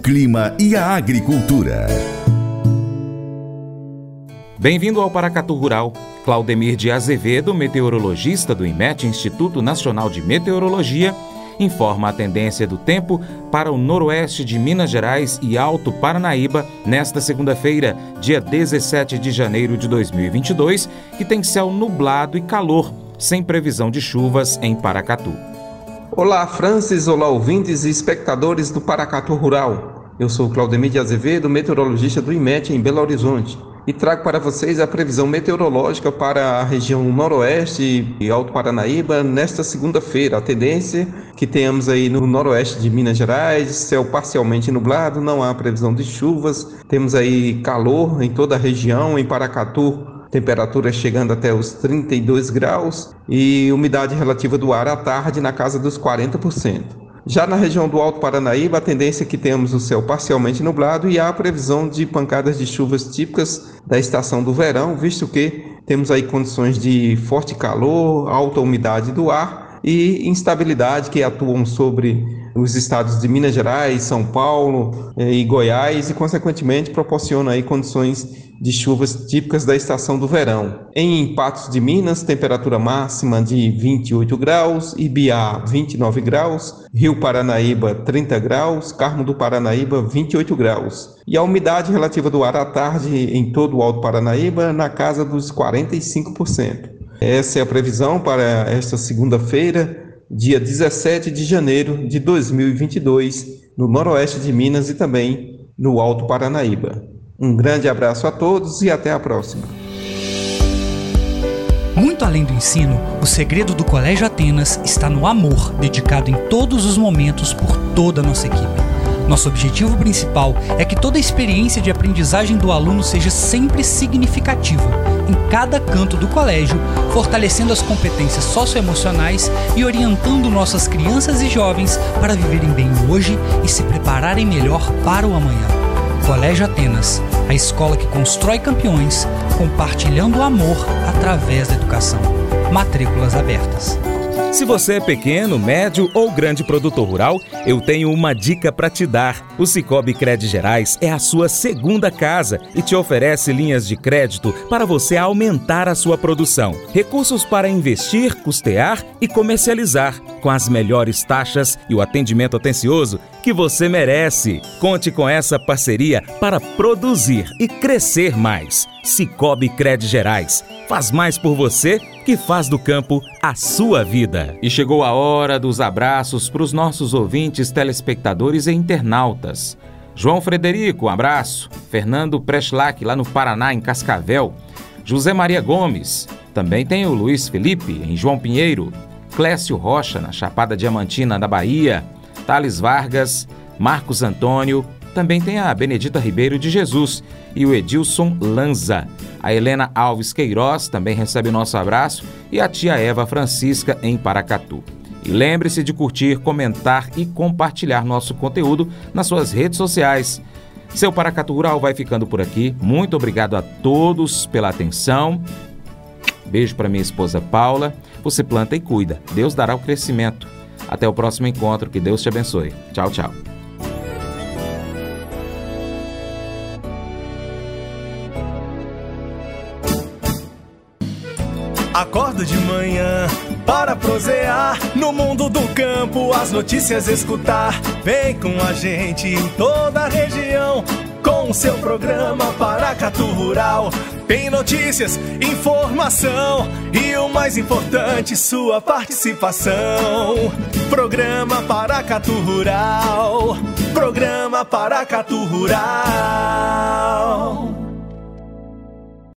clima e a agricultura. Bem-vindo ao Paracatu Rural. Claudemir de Azevedo, meteorologista do IMET, Instituto Nacional de Meteorologia, informa a tendência do tempo para o noroeste de Minas Gerais e Alto Paranaíba nesta segunda-feira, dia 17 de janeiro de 2022, que tem céu nublado e calor, sem previsão de chuvas em Paracatu. Olá, Francis, olá, ouvintes e espectadores do Paracatu Rural. Eu sou Claudemir de Azevedo, meteorologista do IMET em Belo Horizonte, e trago para vocês a previsão meteorológica para a região noroeste e Alto Paranaíba nesta segunda-feira. A tendência que tenhamos aí no noroeste de Minas Gerais, céu parcialmente nublado, não há previsão de chuvas, temos aí calor em toda a região, em Paracatu, temperatura chegando até os 32 graus e umidade relativa do ar à tarde na casa dos 40%. Já na região do Alto Paranaíba, a tendência é que temos o céu parcialmente nublado e há a previsão de pancadas de chuvas típicas da estação do verão, visto que temos aí condições de forte calor, alta umidade do ar e instabilidade que atuam sobre os estados de Minas Gerais, São Paulo e Goiás e, consequentemente, proporcionam aí condições de chuvas típicas da estação do verão. Em Patos de Minas, temperatura máxima de 28 graus, Ibiá 29 graus, Rio Paranaíba 30 graus, Carmo do Paranaíba 28 graus. E a umidade relativa do ar à tarde em todo o Alto Paranaíba na casa dos 45%. Essa é a previsão para esta segunda-feira, dia 17 de janeiro de 2022, no noroeste de Minas e também no Alto Paranaíba. Um grande abraço a todos e até a próxima. Muito além do ensino, o segredo do Colégio Atenas está no amor, dedicado em todos os momentos por toda a nossa equipe. Nosso objetivo principal é que toda a experiência de aprendizagem do aluno seja sempre significativa, em cada canto do colégio, fortalecendo as competências socioemocionais e orientando nossas crianças e jovens para viverem bem hoje e se prepararem melhor para o amanhã. Colégio Atenas, a escola que constrói campeões, compartilhando o amor através da educação. Matrículas abertas. Se você é pequeno, médio ou grande produtor rural, eu tenho uma dica para te dar. O Sicoob Cred Gerais é a sua segunda casa e te oferece linhas de crédito para você aumentar a sua produção. Recursos para investir, custear e comercializar, com as melhores taxas e o atendimento atencioso que você merece. Conte com essa parceria para produzir e crescer mais. Sicoob Cred Gerais. Faz mais por você que faz do campo a sua vida. E chegou a hora dos abraços para os nossos ouvintes, telespectadores e internautas. João Frederico, um abraço. Fernando Preschlack, lá no Paraná, em Cascavel. José Maria Gomes. Também tem o Luiz Felipe, em João Pinheiro. Clécio Rocha, na Chapada Diamantina, na Bahia. Thales Vargas, Marcos Antônio. Também tem a Benedita Ribeiro de Jesus e o Edilson Lanza. A Helena Alves Queiroz também recebe o nosso abraço e a tia Eva Francisca em Paracatu. E lembre-se de curtir, comentar e compartilhar nosso conteúdo nas suas redes sociais. Seu Paracatu Rural vai ficando por aqui. Muito obrigado a todos pela atenção. Beijo para minha esposa Paula. Você planta e cuida. Deus dará o crescimento. Até o próximo encontro. Que Deus te abençoe. Tchau, tchau. Acordo de manhã para prosear no mundo do campo, as notícias escutar. Vem com a gente em toda a região com o seu programa Paracatu Rural. Tem notícias, informação e o mais importante, sua participação. Programa Paracatu Rural. Programa Paracatu Rural.